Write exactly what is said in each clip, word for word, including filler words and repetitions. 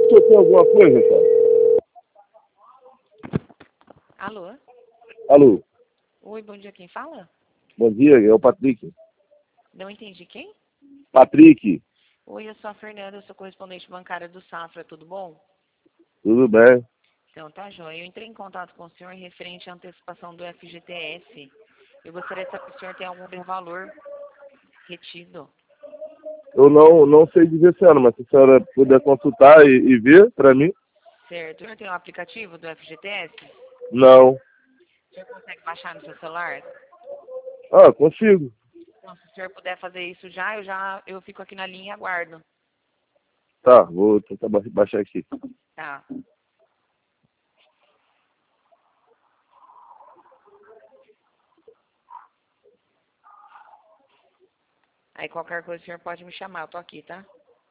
você tem alguma coisa, cara? Alô? Alô? Oi, bom dia, quem fala? Bom dia, é o Patrick. Não entendi quem? Patrick, Oi, eu sou a Fernanda, eu sou correspondente bancária do Safra, tudo bom? tudo bem? Então, tá joia. Eu entrei em contato com o senhor referente à antecipação do F G T S. Eu gostaria de saber se o senhor tem algum valor retido. Eu não, não sei dizer, senhora, mas se a senhora puder consultar e, e ver para mim. Certo. O senhor tem o aplicativo do F G T S? Não. O senhor consegue baixar no seu celular? Ah, consigo. Então, se o senhor puder fazer isso já, eu já eu fico aqui na linha e aguardo. Tá, vou tentar ba- baixar aqui. Tá. Aí qualquer coisa o senhor pode me chamar, eu tô aqui, tá?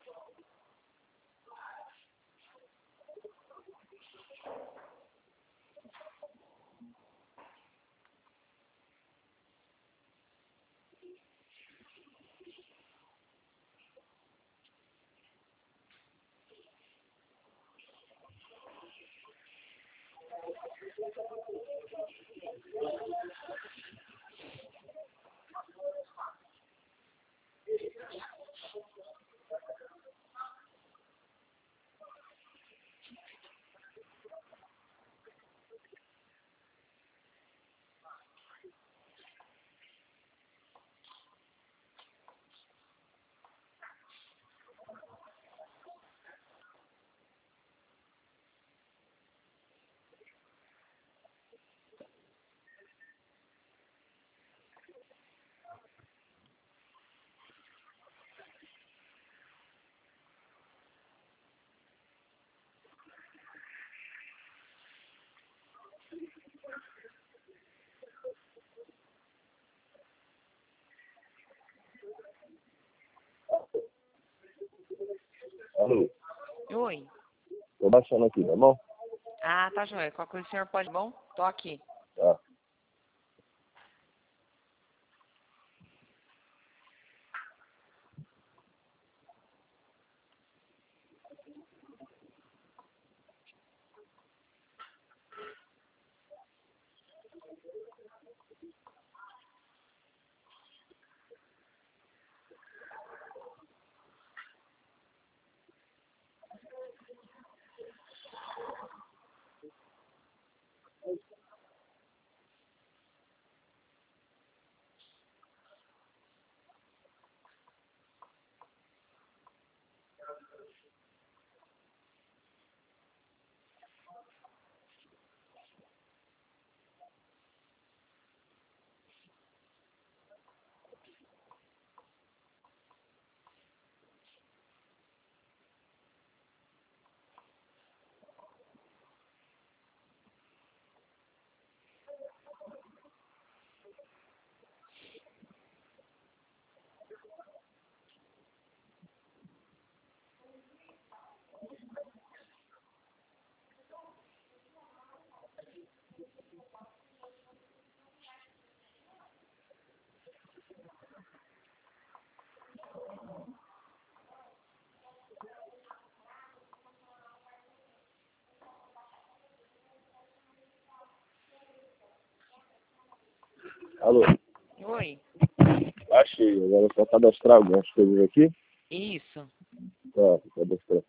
Alô? Oi. Tô baixando aqui, tá bom? Ah, tá joia. Qualquer coisa o senhor pode... Bom, tô aqui. Tá. Alô? Oi. Achei. Agora é só cadastrar algumas coisas aqui. Isso. Tá, cadastrar.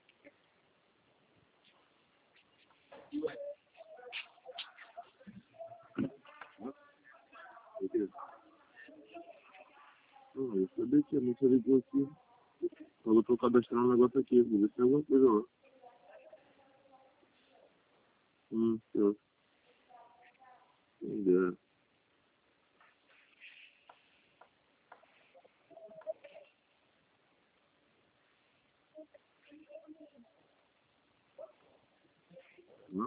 Hum, eu sabia que não sabia que aqui. Eu tô cadastrando um negócio aqui. Vou ver se tem alguma coisa lá. Hum, eu. Entendeu? Hum?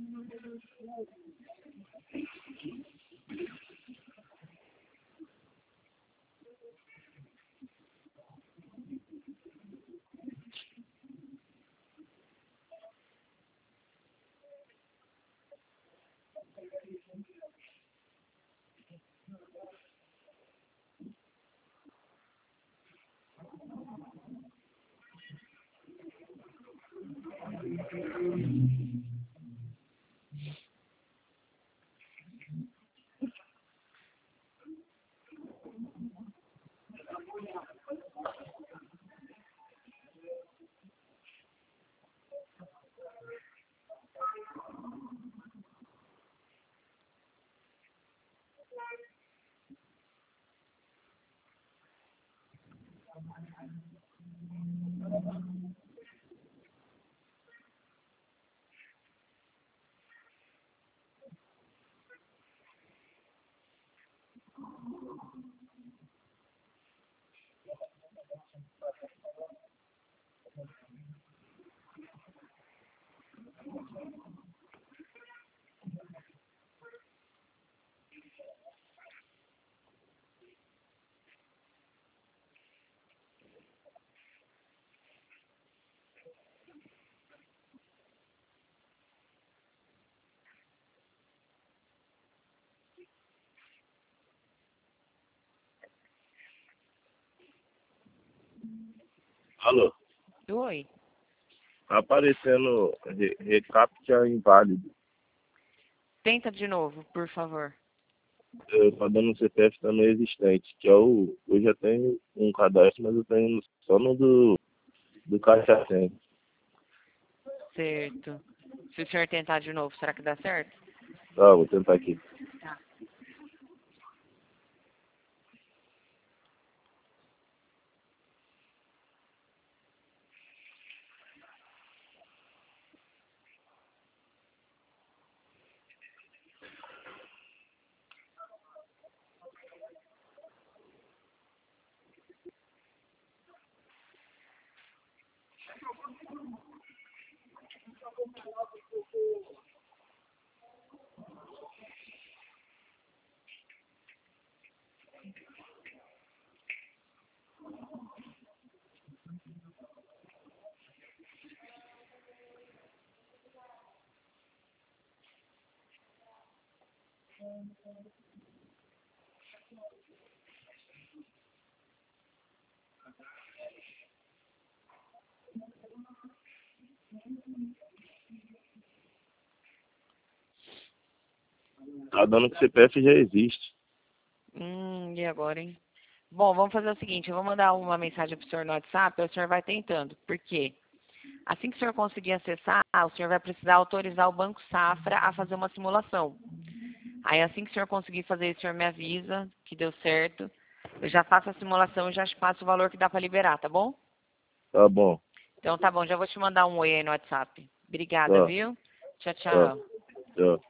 Alô? Oi. Tá aparecendo re recaptcha inválido. Tenta de novo, por favor. Eu tô dando um C P F também existente, que é o... Eu já tenho um cadastro, mas eu tenho só no do, do Caixa Tem. Certo. Se o senhor tentar de novo, será que dá certo? Tá, vou tentar aqui. Tá. Tá dando que C P F já existe. Hum, e agora, hein? Bom, vamos fazer o seguinte, eu vou mandar uma mensagem pro senhor no WhatsApp, e o senhor vai tentando. Por quê? Assim que o senhor conseguir acessar, o senhor vai precisar autorizar o Banco Safra a fazer uma simulação. Aí assim que o senhor conseguir fazer isso, o senhor me avisa que deu certo. Eu já faço a simulação e já te passo o valor que dá para liberar, tá bom? Tá bom. Então tá bom, já vou te mandar um oi aí no WhatsApp. Obrigada, Tá, viu? Tchau, tá, tchau. tá.